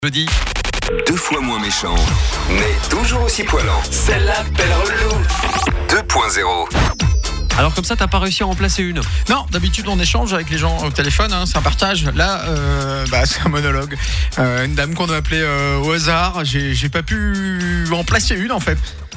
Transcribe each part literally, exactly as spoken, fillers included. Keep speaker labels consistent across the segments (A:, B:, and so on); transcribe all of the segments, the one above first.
A: Jeudi.
B: Deux fois moins méchant, mais toujours aussi poilant. Celle-là, belle relou. deux point zéro.
A: Alors comme ça, t'as pas réussi à en placer une?
C: Non, d'habitude on échange avec les gens au téléphone, hein, c'est un partage. Là, euh, bah, c'est un monologue. Euh, une dame qu'on a appelée euh, au hasard. J'ai, j'ai pas pu en placer une en fait.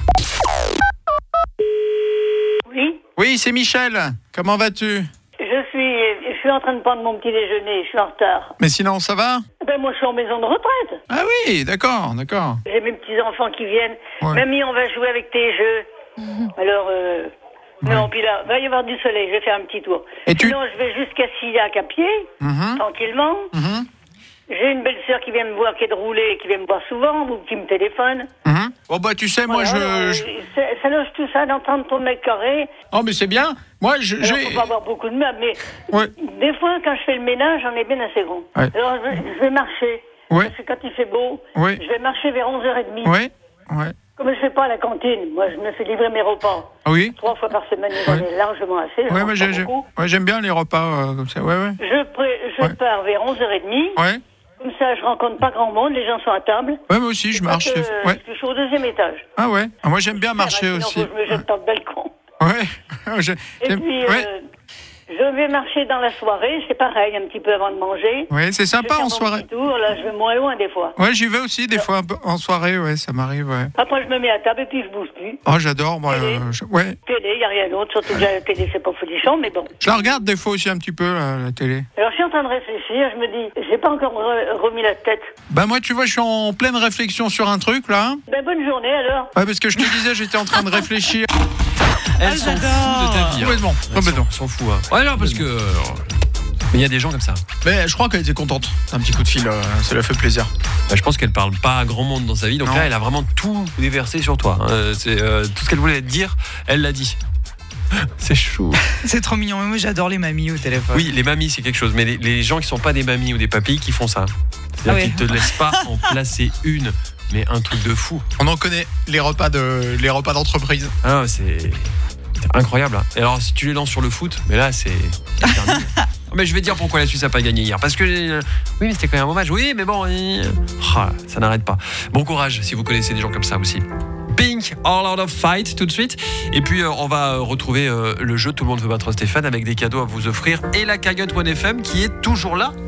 D: Oui,
C: Oui, c'est Michel. Comment vas-tu?
D: je suis, je suis en train de prendre mon petit déjeuner, je suis en retard.
C: Mais sinon, ça va?
D: Ben moi, je suis en maison de retraite.
C: Ah oui, d'accord, d'accord.
D: J'ai mes petits-enfants qui viennent.
C: Ouais.
D: Mamie, on va jouer avec tes jeux. Alors, euh, non, puis là, va y avoir du soleil, je vais faire un petit tour.
C: Et tu-
D: Sinon, je vais jusqu'à Sillac à pied,
C: Mhm,
D: tranquillement.
C: mhm,
D: J'ai une belle-sœur qui vient me voir, qui est de rouler, qui vient me voir souvent, ou qui me téléphone.
C: mhm. Bon bah tu sais, moi
D: Voilà,
C: je...
D: alors,
C: je-
D: euh, ça, ça loge tout ça dans trente mètres carrés.
C: Oh mais c'est bien. Moi je...
D: Alors,
C: j'ai...
D: faut pas avoir beaucoup de meubles, mais
C: Ouais.
D: des fois, quand je fais le ménage, j'en ai bien assez grand.
C: Ouais.
D: Alors, je, je vais marcher.
C: Ouais.
D: Parce que quand il fait beau,
C: Ouais.
D: je vais marcher vers onze heures trente.
C: Ouais, ouais.
D: Comme je ne fais pas à la cantine, moi, je me fais livrer mes repas.
C: Oui.
D: Trois fois par semaine, j'en ai largement assez. j'en
C: Ouais,
D: mange
C: moi
D: pas
C: j'ai- j'ai-
D: beaucoup.
C: ouais, j'aime bien les repas euh, comme ça. Ouais, ouais.
D: Je, pré- je
C: Ouais.
D: pars vers onze heures trente.
C: Ouais.
D: Comme ça, je rencontre pas grand monde, les gens sont à table.
C: Ouais, moi aussi je marche.
D: Parce que,
C: c'est- Ouais.
D: Je suis au deuxième étage.
C: Ah ouais. Ah, moi j'aime bien marcher
D: Sinon,
C: aussi.
D: faut que je me jette par le balcon.
C: Ouais. J'ai-
D: Et
C: j'aime-
D: puis,
C: ouais.
D: euh, je vais marcher dans la soirée, c'est pareil, un petit peu avant de manger.
C: Ouais, c'est
D: Je
C: sympa
D: fais
C: en
D: mon
C: soirée.
D: petit tour, là, je vais moins loin des fois.
C: Ouais, j'y vais aussi des fois un peu en soirée, ouais, ça m'arrive, ouais.
D: Après, je me mets à table et puis je bouge plus.
C: Oh, j'adore, moi.
D: Télé.
C: euh, je... Ouais.
D: Télé, il n'y a rien d'autre, surtout que la télé, c'est pas folichon, mais bon.
C: Je la regarde des fois aussi un petit peu, la, la télé.
D: Alors, je suis en train de réfléchir, je me dis, j'ai pas encore re- remis la tête.
C: Bah, moi, tu vois, je suis en pleine réflexion sur un truc, là.
D: Ben, bonne journée, alors.
C: Ouais, parce que je te disais, j'étais en train de réfléchir.
A: Elle s'en fout de ta vie. hein.
C: Complètement.
A: Elle
C: Complètement.
A: s'en- s'en fout. hein. Ouais, non, parce que... euh, Mais il y a des gens comme ça.
C: Mais je crois qu'elle était contente. Un petit coup de fil, euh, ça lui a fait plaisir.
A: Bah, je pense qu'elle parle pas à grand monde dans sa vie, donc
C: Non.
A: là, elle a vraiment tout déversé sur toi. hein. Euh, c'est, euh, tout ce qu'elle voulait te dire, elle l'a dit. C'est chou.
E: C'est trop mignon. Moi, j'adore les mamies au téléphone.
A: Oui, les mamies, c'est quelque chose, mais les, les gens qui sont pas des mamies ou des papis qui font ça. C'est-à-dire
E: Ah ouais.
A: qu'ils te laissent pas en placer une, mais un truc de fou.
C: On en connaît, les repas, de, les repas d'entreprise.
A: Ah, c'est c'est incroyable. hein. Et alors, si tu les lances sur le foot, mais là, c'est c'est terminé. Mais je vais te dire pourquoi la Suisse a pas gagné hier. Parce que euh, oui, mais c'était quand même un bon match. Oui, mais bon, euh, ah, ça n'arrête pas. Bon courage si vous connaissez des gens comme ça aussi. Pink, All Out of Fight tout de suite. Et puis euh, on va euh, retrouver euh, le jeu Tout le monde veut battre Stéphane avec des cadeaux à vous offrir et la cagnotte One F M qui est toujours là